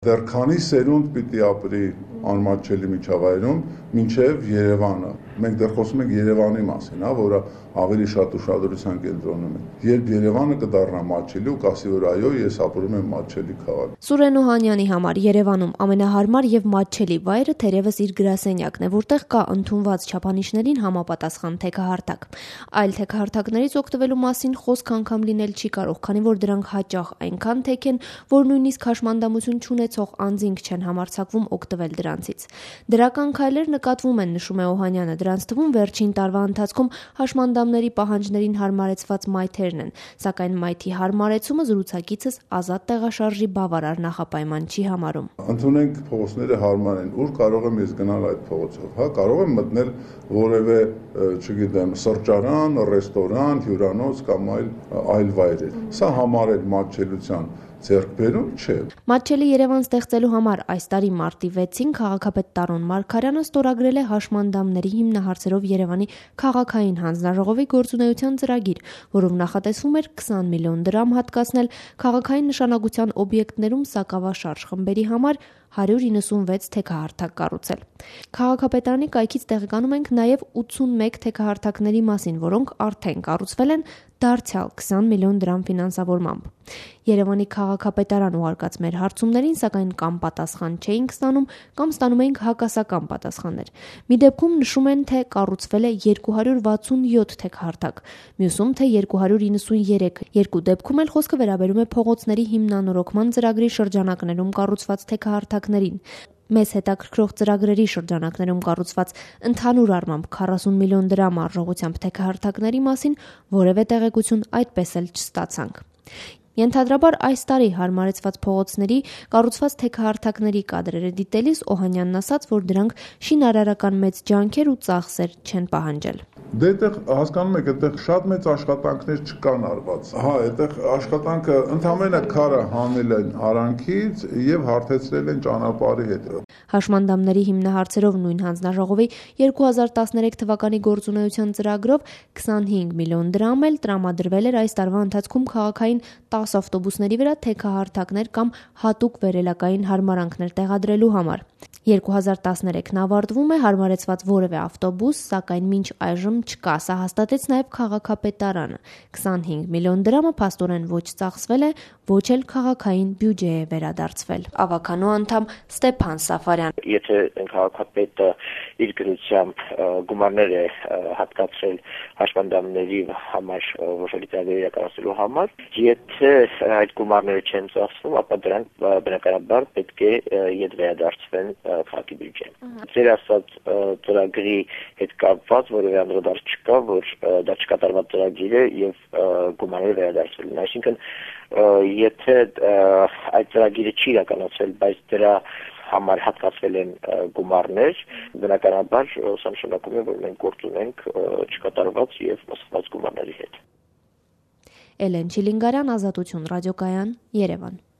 Դեռ քանի սերունդ պիտի ապրի անմատչելի միջավայրում մինչև Երևանը։ Մենք դեռ խոսում ենք Երևանի մասին, որը ավելի շատ ուշադրության կենտրոնում է։ Երբ Երևանը կդառնա մատչելի ու կասի, որ այո, ես ապրում եմ մատչելի քաղաքում։ Սուրեն Օհանյանի համար Երևանում ամենահարմար եւ մատչելի վայրը թերևս իր գրասենյակն է, որտեղ կա ընդունված չափանիշներին համապատասխան թեքահարթակ։ Այլ թեքահարթակներից օգտվելու մասին խոսք անգամ լինել չի կարող, քանի որ դրանք հաճախ այնքան թեք են, որ նույնիսկ հաշմանդամություն չունեցող անձինք չեն համարձակվում օգտվել դրանցից։ Դրական քայլեր նկատվում են, նշում է Օհանյանը, դրանց թվում վերջին տարվա ընթացքում հաշմանդամների պահանջներին հարմարեցված մայթերն են, սակայն մայթի հարմարեցումը զրուցակիցս ազատ տեղաշարժի բավարար նախապայման չի համարում։ Ընդունենք փողոցները հարմար են, ուր կարող եմ ես գնալ այդ փողոցով, կարող եմ մտնել որևէ, չգիտեմ, սրճարան, ռեստորան, հյուրանոց կամ այլ վայրեր։ Սա համարել մատչելիության ձեռքբերում չէ։ Մատչելի Երևան ստեղծելու համար այս տարի մարտի 6-ին քաղաքապետ Տարոն Մարգարյանը ստորագրել է հաշմանդամների հիմնահարցերով Երևանի քաղաքային հանձնաժողովի գործունեության ծրագիր, որով նախատեսվում էր 20 միլիոն դրամ հատկացնել քաղաքային նշանակության օբյեկտներում սակավաշարժ խմբերի համար 196 թեքահարթակ կառուցել։ Քաղաքապետարանի կայքից տեղեկանում ենք նաև 81 թեքահարթակների մասին, որոնք արդեն կառուցվել են դարձյալ 20 միլիոն դրամ ֆինանսավորմամբ։ Երևանի քաղաքապետարան ուղարկած մեր հարցումներին, սակայն կամ պատասխան չէինք ստանում, կամ ստանում էինք հակասական պատասխաններ։ Մի դեպքում նշում են, թե կառուցվել է 267 թեքահարթակ, մյուսում թե 293, երկու դեպքում էլ խոսքը վերաբերում է փողոցների հիմնանորոգման ծրագրի շրջանակներում կառուցված թեքահարթակներին։ Մեզ հետաքրքրող ծրագրերի շրջանակներում կառուցված ընդհանուր առմամբ 40 միլիոն դրամ արժողությամբ թեքահարթակների մասին որևէ տեղեկություն այդպես էլ չստացանք։ Ենթադրաբար այս տարի հարմարեցված փողոցների կառուցված թեքահարթակների կադրերը դիտելիս Օհանյանն ասաց, որ դրանք շինարարական մեծ ջանքեր ու ծախսեր չեն պահանջել։ Դե այդտեղ հասկանում եք, այդտեղ շատ մեծ աշխատանքներ չկան արված։ Այդտեղ աշխատանքը ընդամենը քարը հանել են արանքից եւ հարթեցրել են ճանապարհի հետ։ Հաշմանդամների հիմնահարցերով նույն հանձնաժողովի 2013 թվականի գործունեության ծրագրով 25 միլիոն դրամ էլ տրամադրվել էր այս տարվա ընթացքում քաղաքային 10 ավտոբուսների վրա թեքահարթակներ կամ հատուկ վերելակային հարմարանքներ տեղադրելու համար։ 2013-ն ավարտվում է, հարմարեցված որևէ ավտոբուս, սակայն մինչ այժմ չկա, սա հաստատեց նաև քաղաքապետարանը։ 25 միլիոն դրամը փաստորեն ոչ ծախսվել է, ոչ էլ քաղաքային բյուջե է վերադարձվել։ Ավականու անդամ Ստեփան Սաֆարյան. Եթե քաղաքապետը իր գրությամբ գումարներ է հատկացրել հաշմանդամների համար որոշելի ծրագրեր իրականացնելու համար, եթե այդ գումարները չեն ծախսվում, ապա դրանք բնականաբար պետք է ետ վերադարձվեն քաղաքի բյուջեն։ Ձեր ասած ծրագրի հետ կապված որևէ անդրադարձ չկա, որ դա չկատարված ծրագիր է եւ գումարները վերադարձվելն։ Այսինքն, եթե այդ ծրագիրը չի իրականացվել, բայց դրա համար հատկացվել են գումարներ, բնականաբար սա նշանակում է, որ մենք գործ ունենք չկատարված եւ սխալված գումարների հետ։ Էլեն Չիլինգարյան, Ազատություն ռադիոկայան, Երևան։